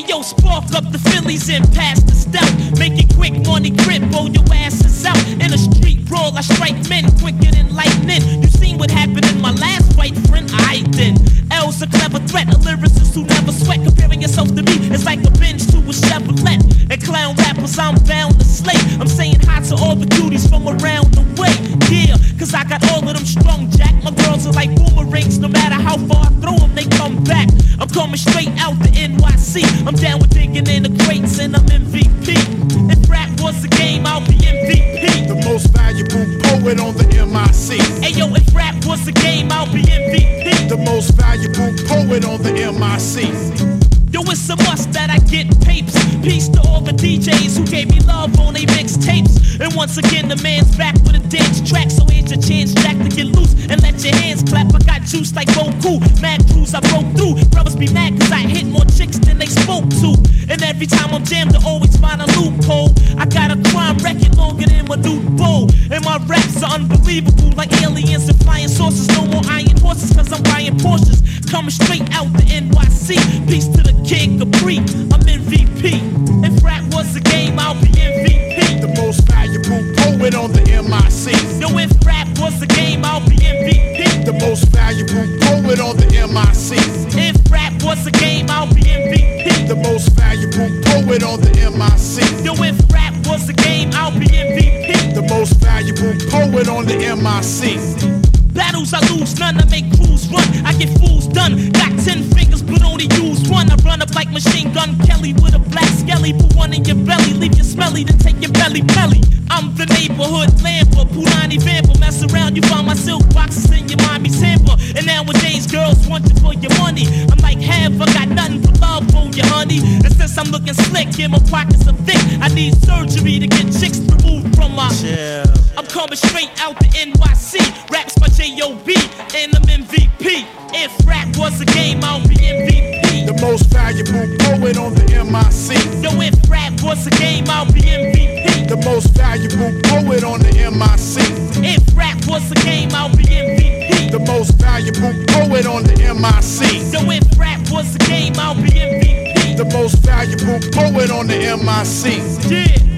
yo, spark up the Phillies and pass the stout. Make it quick, money grip, blow your asses out. In a street brawl, I strike men quicker than lightning. You seen what happened in my last fight, friend? I then. L's a clever threat, a lyricist who never sweat. Comparing yourself to me is like a bench to a Chevrolet. And clown rappers, I'm bound to slay. I'm saying hi to all the cuties from around the way. Yeah, cause I got all of them strong, Jack. My girls are like boomerangs, no matter how far I throw them, they come back. I'm coming straight out the NYC. I'm down with digging in the crates and I'm MVP. If rap was a game, I'll be MVP. The most valuable poet on the MIC. Ayo, if rap was a game, I'll be MVP. The most valuable poet on the MIC. Yo, it's a must that I get papes. Peace to all the DJs who gave me love on they mixtapes. And once again, the man's back with a dance track. So here's your chance, Jack, to get loose and let your hands clap. I got juice like Goku, mad crews I broke through. Brothers be mad cause I hit more chicks than they spoke to. And every time I'm jammed, I always find a loophole. I got a crime record longer than my dude bow. And my raps are unbelievable like aliens and flying saucers. No more iron horses cause I'm buying Porsches. Coming straight out the NYC. Peace to the Kid Capri, I'm MVP. If rap was a game, I'll be MVP. The most valuable poet on the MIC. Yo, if rap was a game, I'll be MVP. The most valuable poet on the MIC. If rap was a game, I'll be MVP. The most valuable poet on the MIC. Yo, if rap was a game, I'll be MVP. The most valuable poet on the MIC. Battles I lose, none I make crews run. I get fools done. Got 10 fingers, but only use one. I run up like Machine Gun Kelly with a black skelly. Put one in your belly, leave you smelly, then take your belly. I'm the neighborhood lamper, Punani vamper. Mess around, you find my silk boxes in your mommy's hamper. And nowadays, girls want you for your money. I'm like, have I got nothing but love for you, honey? And since I'm looking slick and my pockets are thick, I need surgery to get chicks removed from my. I'm coming straight out the NYC. Raps my J.O.B. and I'm MVP. If rap was a game, I'll be MVP. The most valuable poet on the MIC. Yo, if rap was a game, I'll be MVP. The most valuable poet on the MIC. If rap was a game, I'll be MVP. The most valuable poet on the MIC. Yo, if rap was a game, I'll be MVP. The most valuable poet on the MIC. Yeah.